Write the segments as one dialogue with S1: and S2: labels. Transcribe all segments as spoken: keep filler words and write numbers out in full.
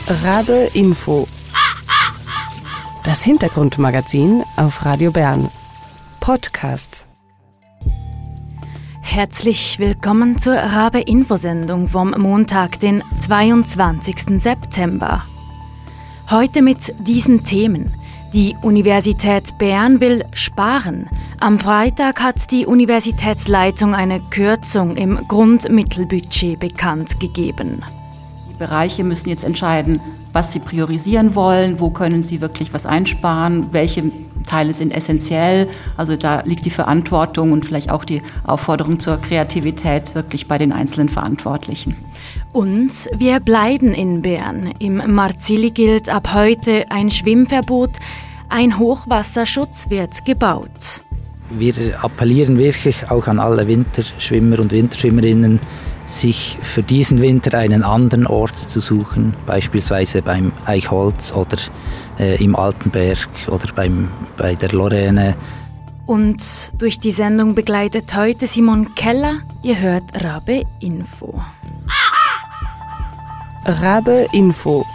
S1: Rabe Info. Das Hintergrundmagazin auf Radio Bern. Podcast.
S2: Herzlich willkommen zur Rabe Info-Sendung vom Montag, den zweiundzwanzigsten September. Heute mit diesen Themen. Die Universität Bern will sparen. Am Freitag hat die Universitätsleitung eine Kürzung im Grundmittelbudget bekannt gegeben.
S3: Die Bereiche müssen jetzt entscheiden, was sie priorisieren wollen, wo können sie wirklich was einsparen, welche Teile sind essentiell. Also da liegt die Verantwortung und vielleicht auch die Aufforderung zur Kreativität wirklich bei den einzelnen Verantwortlichen.
S2: Und wir bleiben in Bern. Im Marzili gilt ab heute ein Schwimmverbot. Ein Hochwasserschutz wird gebaut.
S4: Wir appellieren wirklich auch an alle Winterschwimmer und Winterschwimmerinnen, sich für diesen Winter einen anderen Ort zu suchen, beispielsweise beim Eichholz oder äh, im Altenberg oder beim, bei der Lorraine.
S2: Und durch die Sendung begleitet heute Simon Keller. Ihr hört Rabe Info.
S1: Rabe Info.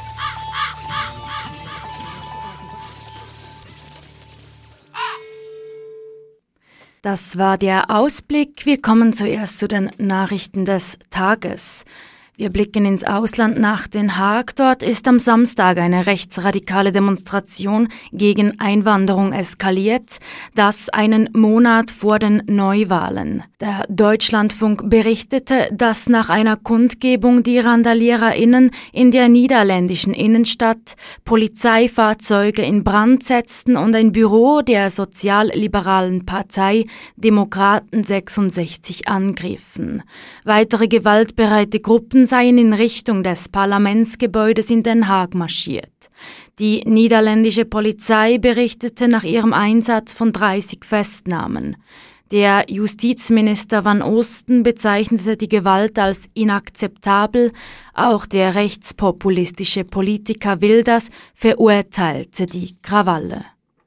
S2: Das war der Ausblick. Wir kommen zuerst zu den Nachrichten des Tages. Wir blicken ins Ausland nach Den Haag. Dort ist am Samstag eine rechtsradikale Demonstration gegen Einwanderung eskaliert, das einen Monat vor den Neuwahlen. Der Deutschlandfunk berichtete, dass nach einer Kundgebung die RandaliererInnen in der niederländischen Innenstadt Polizeifahrzeuge in Brand setzten und ein Büro der sozialliberalen Partei Demokraten sechsundsechzig angriffen. Weitere gewaltbereite Gruppen seien in Richtung des Parlamentsgebäudes in Den Haag marschiert. Die niederländische Polizei berichtete nach ihrem Einsatz von dreißig Festnahmen. Der Justizminister Van Oosten bezeichnete die Gewalt als inakzeptabel. Auch der rechtspopulistische Politiker Wilders verurteilte die Krawalle.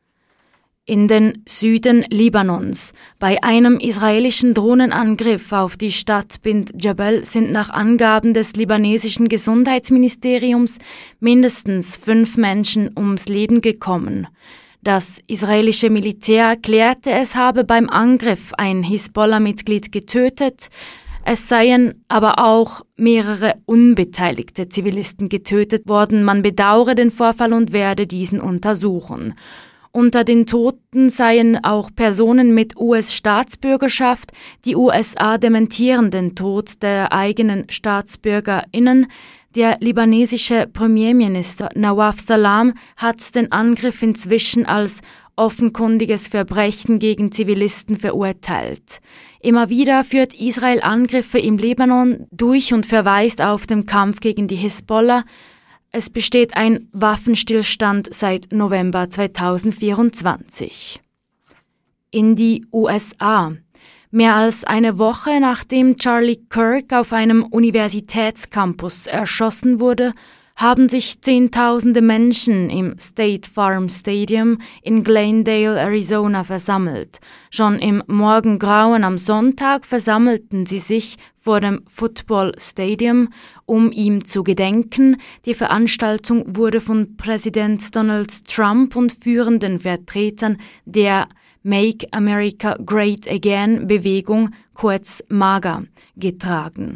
S2: In den Süden Libanons. Bei einem israelischen Drohnenangriff auf die Stadt Bint Jabal sind nach Angaben des libanesischen Gesundheitsministeriums mindestens fünf Menschen ums Leben gekommen. Das israelische Militär erklärte, es habe beim Angriff ein Hisbollah-Mitglied getötet. Es seien aber auch mehrere unbeteiligte Zivilisten getötet worden. Man bedauere den Vorfall und werde diesen untersuchen. Unter den Toten seien auch Personen mit U S-Staatsbürgerschaft. Die U S A dementieren den Tod der eigenen StaatsbürgerInnen. Der libanesische Premierminister Nawaf Salam hat den Angriff inzwischen als offenkundiges Verbrechen gegen Zivilisten verurteilt. Immer wieder führt Israel Angriffe im Libanon durch und verweist auf den Kampf gegen die Hisbollah. Es besteht ein Waffenstillstand seit November zweitausendvierundzwanzig. In die U S A. Mehr als eine Woche nachdem Charlie Kirk auf einem Universitätscampus erschossen wurde, haben sich Zehntausende Menschen im State Farm Stadium in Glendale, Arizona versammelt. Schon im Morgengrauen am Sonntag versammelten sie sich vor dem Football Stadium, um ihm zu gedenken. Die Veranstaltung wurde von Präsident Donald Trump und führenden Vertretern der Make America Great Again Bewegung, kurz MAGA, getragen.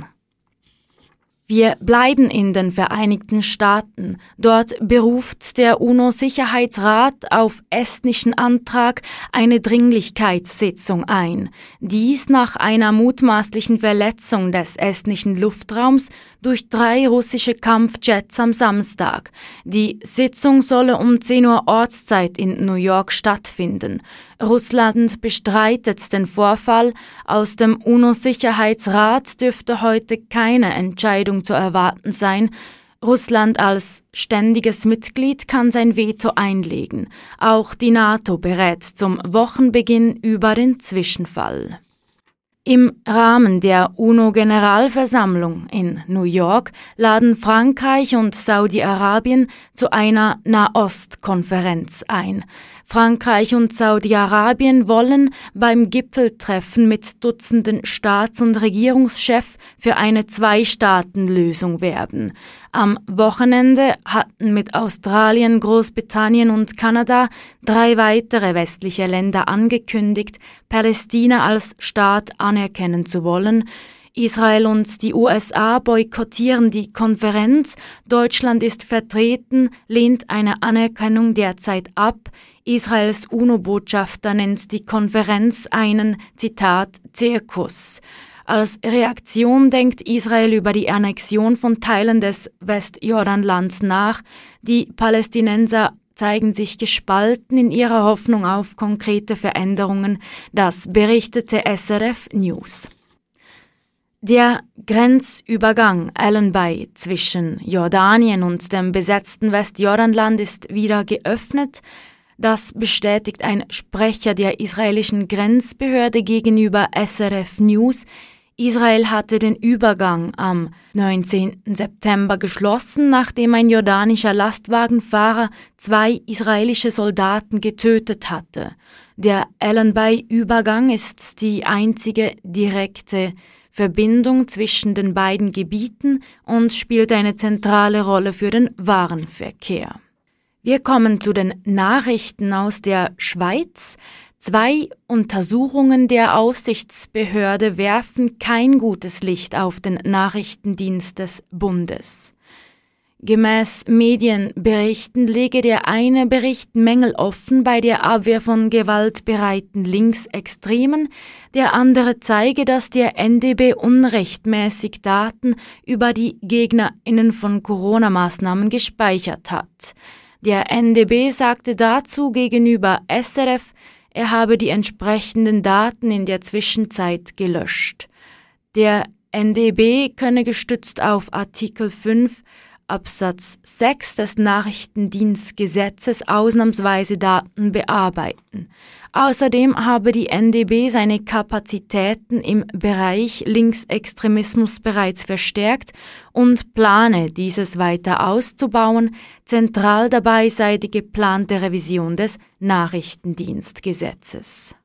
S2: Wir bleiben in den Vereinigten Staaten. Dort beruft der UNO-Sicherheitsrat auf estnischen Antrag eine Dringlichkeitssitzung ein. Dies nach einer mutmaßlichen Verletzung des estnischen Luftraums durch drei russische Kampfjets am Samstag. Die Sitzung solle um zehn Uhr Ortszeit in New York stattfinden. Russland bestreitet den Vorfall. Aus dem UNO-Sicherheitsrat dürfte heute keine Entscheidung zu erwarten sein. Russland als ständiges Mitglied kann sein Veto einlegen. Auch die NATO berät zum Wochenbeginn über den Zwischenfall. Im Rahmen der UNO-Generalversammlung in New York laden Frankreich und Saudi-Arabien zu einer Nahost-Konferenz ein. Frankreich und Saudi-Arabien wollen beim Gipfeltreffen mit Dutzenden Staats- und Regierungschefs für eine Zwei-Staaten-Lösung werben. Am Wochenende hatten mit Australien, Großbritannien und Kanada drei weitere westliche Länder angekündigt, Palästina als Staat anerkennen zu wollen. Israel und die U S A boykottieren die Konferenz. Deutschland ist vertreten, lehnt eine Anerkennung derzeit ab. Israels UNO-Botschafter nennt die Konferenz einen, Zitat, Zirkus. Als Reaktion denkt Israel über die Annexion von Teilen des Westjordanlands nach. Die Palästinenser zeigen sich gespalten in ihrer Hoffnung auf konkrete Veränderungen. Das berichtete S R F News. Der Grenzübergang Allenby zwischen Jordanien und dem besetzten Westjordanland ist wieder geöffnet. Das bestätigt ein Sprecher der israelischen Grenzbehörde gegenüber S R F News. Israel hatte den Übergang am neunzehnten September geschlossen, nachdem ein jordanischer Lastwagenfahrer zwei israelische Soldaten getötet hatte. Der Allenby-Übergang ist die einzige direkte Verbindung zwischen den beiden Gebieten und spielt eine zentrale Rolle für den Warenverkehr. Wir kommen zu den Nachrichten aus der Schweiz. Zwei Untersuchungen der Aufsichtsbehörde werfen kein gutes Licht auf den Nachrichtendienst des Bundes. Gemäß Medienberichten lege der eine Bericht Mängel offen bei der Abwehr von gewaltbereiten Linksextremen, der andere zeige, dass der N D B unrechtmäßig Daten über die GegnerInnen von Corona-Maßnahmen gespeichert hat. Der N D B sagte dazu gegenüber S R F, er habe die entsprechenden Daten in der Zwischenzeit gelöscht. Der N D B könne gestützt auf Artikel fünf Absatz sechs des Nachrichtendienstgesetzes ausnahmsweise Daten bearbeiten. Außerdem habe die N D B seine Kapazitäten im Bereich Linksextremismus bereits verstärkt und plane, dieses weiter auszubauen. Zentral dabei sei die geplante Revision des Nachrichtendienstgesetzes.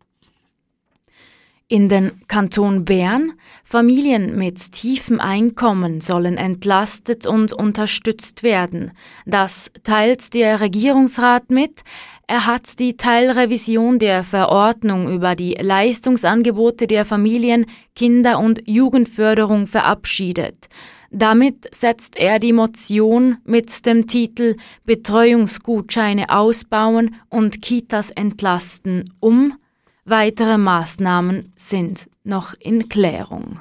S2: In den Kanton Bern, Familien mit tiefem Einkommen sollen entlastet und unterstützt werden. Das teilt der Regierungsrat mit. Er hat die Teilrevision der Verordnung über die Leistungsangebote der Familien-, Kinder- und Jugendförderung verabschiedet. Damit setzt er die Motion mit dem Titel Betreuungsgutscheine ausbauen und Kitas entlasten um. Weitere Maßnahmen sind noch in Klärung.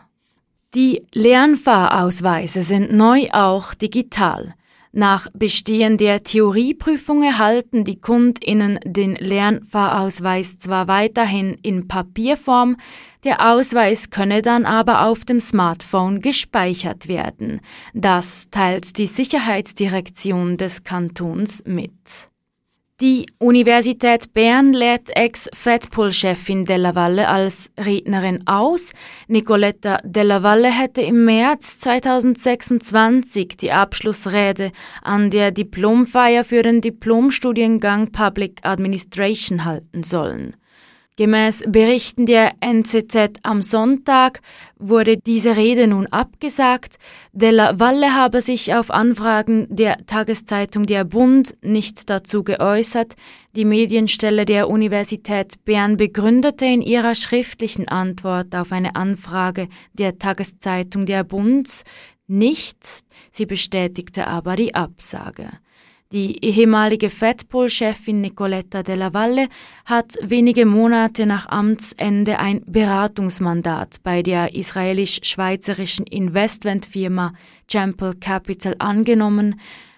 S2: Die Lernfahrausweise sind neu auch digital. Nach Bestehen der Theorieprüfung erhalten die KundInnen den Lernfahrausweis zwar weiterhin in Papierform, der Ausweis könne dann aber auf dem Smartphone gespeichert werden. Das teilt die Sicherheitsdirektion des Kantons mit. Die Universität Bern lädt Ex-Fedpol-Chefin Della Valle als Rednerin aus. Nicoletta Della Valle hätte im März zweitausendsechsundzwanzig die Abschlussrede an der Diplomfeier für den Diplomstudiengang Public Administration halten sollen. Gemäß Berichten der N Z Z am Sonntag wurde diese Rede nun abgesagt. Della Valle habe sich auf Anfragen der Tageszeitung Der Bund nicht dazu geäußert. Die Medienstelle der Universität Bern begründete in ihrer schriftlichen Antwort auf eine Anfrage der Tageszeitung Der Bund nicht. Sie bestätigte aber die Absage. Die ehemalige Fedpol-Chefin Nicoletta Della Valle hat wenige Monate nach Amtsende ein Beratungsmandat bei der israelisch-schweizerischen Investmentfirma Champel Capital angenommen.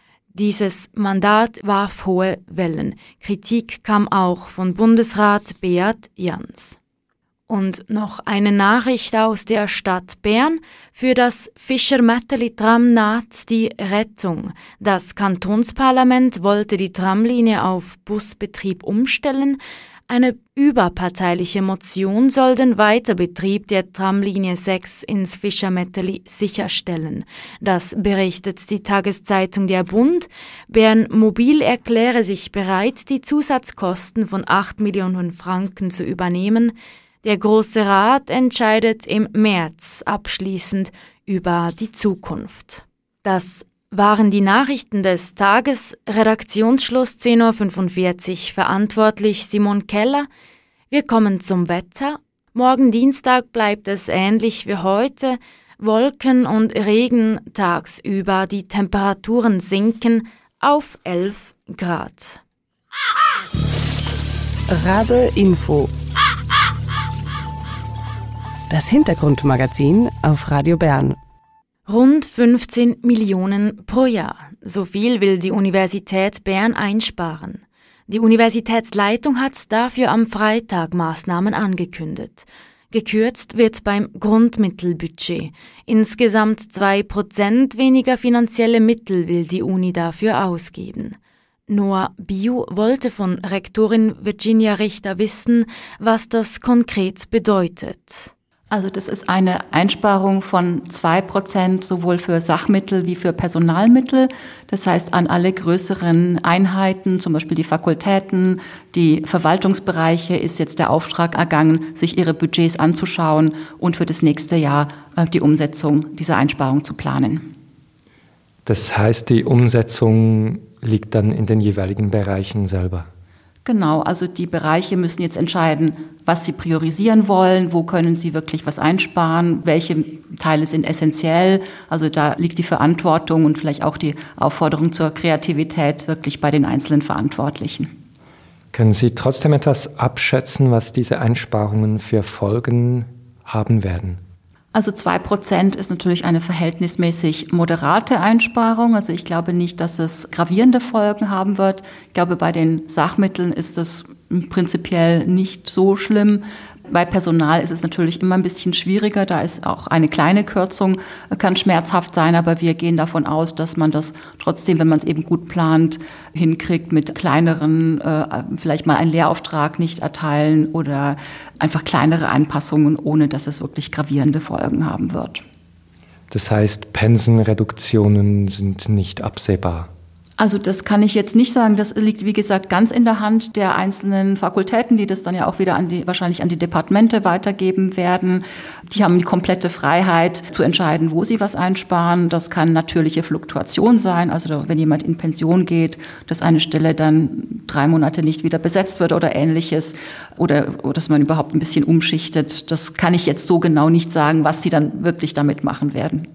S2: Dieses Mandat warf hohe Wellen. Kritik kam auch von Bundesrat Beat Jans. Und noch eine Nachricht aus der Stadt Bern. Für das Fischer-Mätteli-Tram naht die Rettung. Das Kantonsparlament wollte die Tramlinie auf Busbetrieb umstellen. Eine überparteiliche Motion soll den Weiterbetrieb der Tramlinie sechs ins Fischermätteli sicherstellen. Das berichtet die Tageszeitung Der Bund. Bern Mobil erkläre sich bereit, die Zusatzkosten von acht Millionen Franken zu übernehmen. Der Grosse Rat entscheidet im März abschließend über die Zukunft. Das waren die Nachrichten des Tages. Redaktionsschluss zehn Uhr fünfundvierzig. Verantwortlich Simon Keller. Wir kommen zum Wetter. Morgen Dienstag bleibt es ähnlich wie heute. Wolken und Regen tagsüber. Die Temperaturen sinken auf elf Grad.
S1: Rabe Info. Das Hintergrundmagazin auf Radio Bern.
S2: Rund fünfzehn Millionen pro Jahr. So viel will die Universität Bern einsparen. Die Universitätsleitung hat dafür am Freitag Maßnahmen angekündigt. Gekürzt wird beim Grundmittelbudget. Insgesamt zwei Prozent weniger finanzielle Mittel will die Uni dafür ausgeben. Noah Biu wollte von Rektorin Virginia Richter wissen, was das konkret bedeutet.
S3: Also das ist eine Einsparung von zwei Prozent sowohl für Sachmittel wie für Personalmittel. Das heißt, an alle größeren Einheiten, zum Beispiel die Fakultäten, die Verwaltungsbereiche, ist jetzt der Auftrag ergangen, sich ihre Budgets anzuschauen und für das nächste Jahr die Umsetzung dieser Einsparung zu planen.
S5: Das heißt, die Umsetzung liegt dann in den jeweiligen Bereichen selber?
S3: Genau, also die Bereiche müssen jetzt entscheiden, was sie priorisieren wollen, wo können sie wirklich was einsparen, welche Teile sind essentiell. Also da liegt die Verantwortung und vielleicht auch die Aufforderung zur Kreativität wirklich bei den einzelnen Verantwortlichen.
S5: Können Sie trotzdem etwas abschätzen, was diese Einsparungen für Folgen haben werden?
S3: Also zwei Prozent ist natürlich eine verhältnismäßig moderate Einsparung. Also ich glaube nicht, dass es gravierende Folgen haben wird. Ich glaube, bei den Sachmitteln ist es prinzipiell nicht so schlimm. Bei Personal ist es natürlich immer ein bisschen schwieriger. Da ist auch eine kleine Kürzung, kann schmerzhaft sein. Aber wir gehen davon aus, dass man das trotzdem, wenn man es eben gut plant, hinkriegt mit kleineren, äh, vielleicht mal einen Lehrauftrag nicht erteilen oder einfach kleinere Anpassungen, ohne dass es wirklich gravierende Folgen haben wird.
S5: Das heißt, Pensenreduktionen sind nicht absehbar?
S3: Also das kann ich jetzt nicht sagen. Das liegt, wie gesagt, ganz in der Hand der einzelnen Fakultäten, die das dann ja auch wieder an die, wahrscheinlich an die Departemente weitergeben werden. Die haben die komplette Freiheit zu entscheiden, wo sie was einsparen. Das kann natürliche Fluktuation sein. Also wenn jemand in Pension geht, dass eine Stelle dann drei Monate nicht wieder besetzt wird oder Ähnliches. Oder, oder dass man überhaupt ein bisschen umschichtet. Das kann ich jetzt so genau nicht sagen, was sie dann wirklich damit machen werden.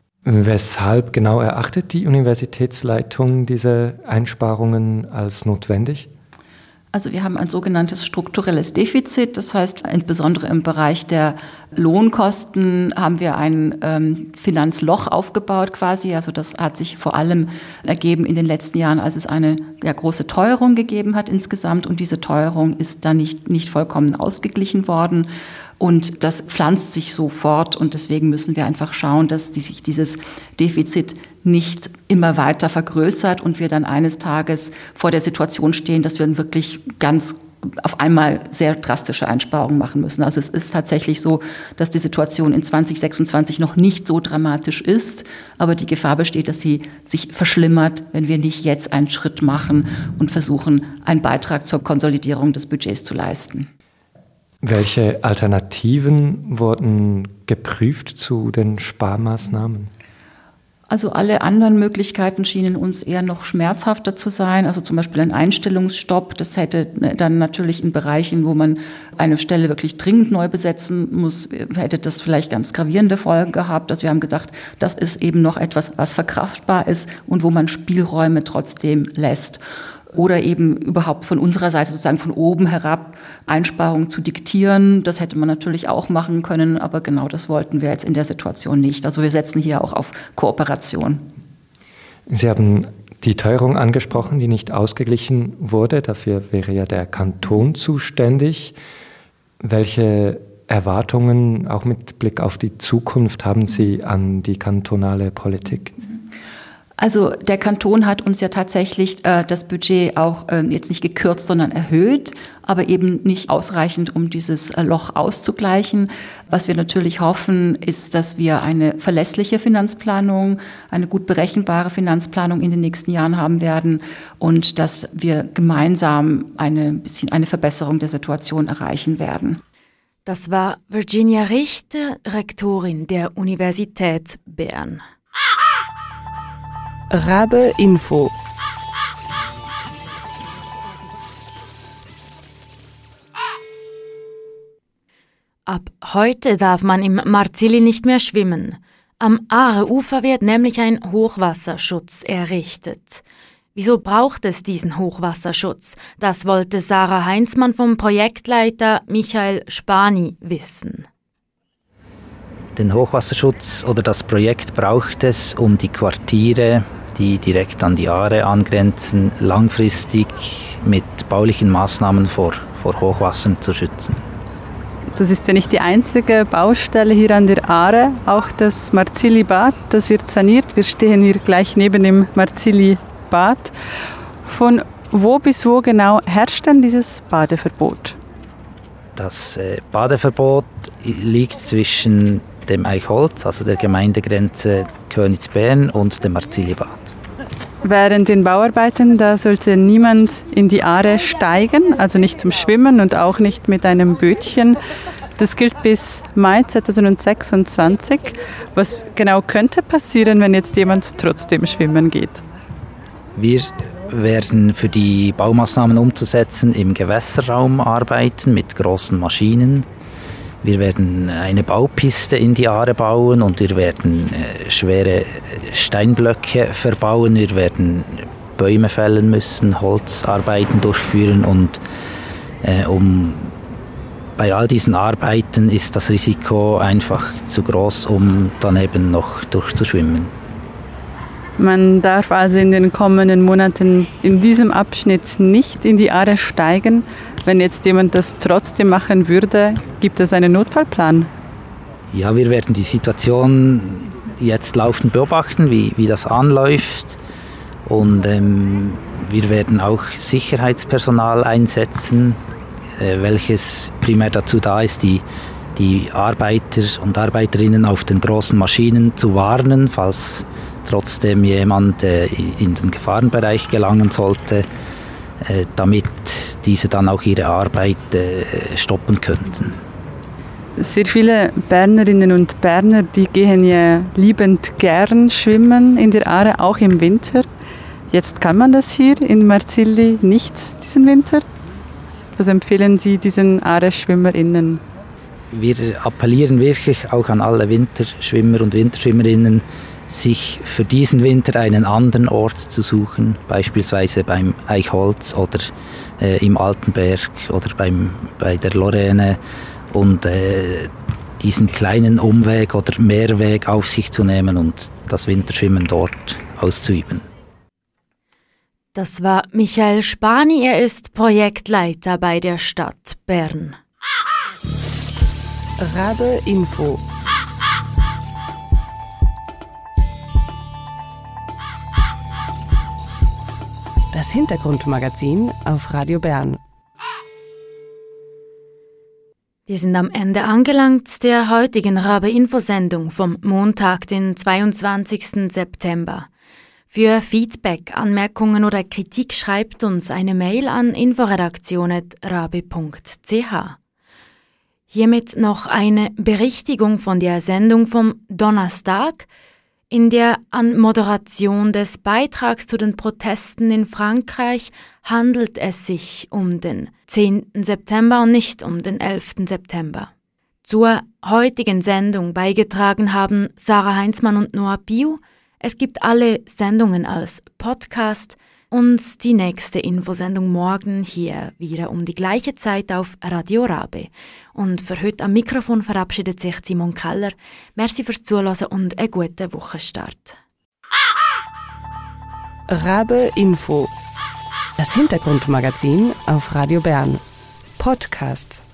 S5: Weshalb genau erachtet die Universitätsleitung diese Einsparungen als notwendig?
S3: Also wir haben ein sogenanntes strukturelles Defizit. Das heißt, insbesondere im Bereich der Lohnkosten haben wir ein ähm, Finanzloch aufgebaut quasi. Also das hat sich vor allem ergeben in den letzten Jahren, als es eine ja, große Teuerung gegeben hat insgesamt. Und diese Teuerung ist dann nicht, nicht vollkommen ausgeglichen worden. Und das pflanzt sich so fort und deswegen müssen wir einfach schauen, dass die, sich dieses Defizit nicht immer weiter vergrößert und wir dann eines Tages vor der Situation stehen, dass wir wirklich ganz auf einmal sehr drastische Einsparungen machen müssen. Also es ist tatsächlich so, dass die Situation in zwanzig sechsundzwanzig noch nicht so dramatisch ist, aber die Gefahr besteht, dass sie sich verschlimmert, wenn wir nicht jetzt einen Schritt machen und versuchen, einen Beitrag zur Konsolidierung des Budgets zu leisten.
S5: Welche Alternativen wurden geprüft zu den Sparmaßnahmen?
S3: Also alle anderen Möglichkeiten schienen uns eher noch schmerzhafter zu sein. Also zum Beispiel ein Einstellungsstopp. Das hätte dann natürlich in Bereichen, wo man eine Stelle wirklich dringend neu besetzen muss, hätte das vielleicht ganz gravierende Folgen gehabt. Also wir haben gedacht, das ist eben noch etwas, was verkraftbar ist und wo man Spielräume trotzdem lässt. Oder eben überhaupt von unserer Seite sozusagen von oben herab Einsparungen zu diktieren. Das hätte man natürlich auch machen können, aber genau das wollten wir jetzt in der Situation nicht. Also wir setzen hier auch auf Kooperation.
S5: Sie haben die Teuerung angesprochen, die nicht ausgeglichen wurde. Dafür wäre ja der Kanton zuständig. Welche Erwartungen, auch mit Blick auf die Zukunft, haben Sie an die kantonale Politik?
S3: Also der Kanton hat uns ja tatsächlich äh, das Budget auch äh, jetzt nicht gekürzt, sondern erhöht, aber eben nicht ausreichend, um dieses äh, Loch auszugleichen. Was wir natürlich hoffen, ist, dass wir eine verlässliche Finanzplanung, eine gut berechenbare Finanzplanung in den nächsten Jahren haben werden und dass wir gemeinsam eine bisschen eine Verbesserung der Situation erreichen werden.
S2: Das war Virginia Richter, Rektorin der Universität Bern.
S1: Rabe Info.
S2: Ab heute darf man im Marzili nicht mehr schwimmen. Am Aare-Ufer wird nämlich ein Hochwasserschutz errichtet. Wieso braucht es diesen Hochwasserschutz? Das wollte Sarah Heinzmann vom Projektleiter Michael Spani wissen.
S4: Den Hochwasserschutz oder das Projekt braucht es, um die Quartiere, die direkt an die Aare angrenzen, langfristig mit baulichen Maßnahmen vor, vor Hochwassern zu schützen.
S6: Das ist ja nicht die einzige Baustelle hier an der Aare. Auch das Marzili-Bad, das wird saniert. Wir stehen hier gleich neben dem Marzili-Bad. Von wo bis wo genau herrscht denn dieses Badeverbot?
S4: Das äh, Badeverbot liegt zwischen dem Eichholz, also der Gemeindegrenze Königsbern, und dem Marzili-Bad.
S6: Während den Bauarbeiten, da sollte niemand in die Aare steigen, also nicht zum Schwimmen und auch nicht mit einem Bötchen. Das gilt bis Mai zweitausendsechsundzwanzig. Was genau könnte passieren, wenn jetzt jemand trotzdem schwimmen geht?
S4: Wir werden für die Baumaßnahmen umzusetzen im Gewässerraum arbeiten mit großen Maschinen. Wir werden eine Baupiste in die Aare bauen und wir werden äh, schwere Steinblöcke verbauen. Wir werden Bäume fällen müssen, Holzarbeiten durchführen und äh, um, bei all diesen Arbeiten ist das Risiko einfach zu groß, um dann eben noch durchzuschwimmen.
S6: Man darf also in den kommenden Monaten in diesem Abschnitt nicht in die Aare steigen. Wenn jetzt jemand das trotzdem machen würde, gibt es einen Notfallplan?
S4: Ja, wir werden die Situation jetzt laufend beobachten, wie, wie das anläuft. Und ähm, wir werden auch Sicherheitspersonal einsetzen, äh, welches primär dazu da ist, die, die Arbeiter und Arbeiterinnen auf den großen Maschinen zu warnen, falls trotzdem jemand äh, in den Gefahrenbereich gelangen sollte, äh, damit diese dann auch ihre Arbeit äh, stoppen könnten.
S6: Sehr viele Bernerinnen und Berner, die gehen ja liebend gern schwimmen in der Aare, auch im Winter. Jetzt kann man das hier in Marzili nicht, diesen Winter. Was empfehlen Sie diesen Aare-SchwimmerInnen?
S4: Wir appellieren wirklich auch an alle Winterschwimmer und Winterschwimmerinnen, sich für diesen Winter einen anderen Ort zu suchen, beispielsweise beim Eichholz oder äh, im Altenberg oder beim, bei der Lorraine und äh, diesen kleinen Umweg oder Mehrweg auf sich zu nehmen und das Winterschwimmen dort auszuüben.
S2: Das war Michael Spani, er ist Projektleiter bei der Stadt Bern.
S1: Rabe Info. Das Hintergrundmagazin auf Radio Bern.
S2: Wir sind am Ende angelangt der heutigen Rabe-Info-Sendung vom Montag, den zweiundzwanzigsten September. Für Feedback, Anmerkungen oder Kritik schreibt uns eine Mail an inforedaktion at rabe punkt c h. Hiermit noch eine Berichtigung von der Sendung vom Donnerstag. In der Anmoderation des Beitrags zu den Protesten in Frankreich handelt es sich um den zehnten September und nicht um den elften September. Zur heutigen Sendung beigetragen haben Sarah Heinzmann und Noah Piu. Es gibt alle Sendungen als Podcast und die nächste Infosendung morgen hier wieder um die gleiche Zeit auf Radio Rabe. Und für heute am Mikrofon verabschiedet sich Simon Keller. Merci fürs Zuhören und einen guten Wochenstart.
S1: Rabe Info. Das Hintergrundmagazin auf Radio Bern. Podcast.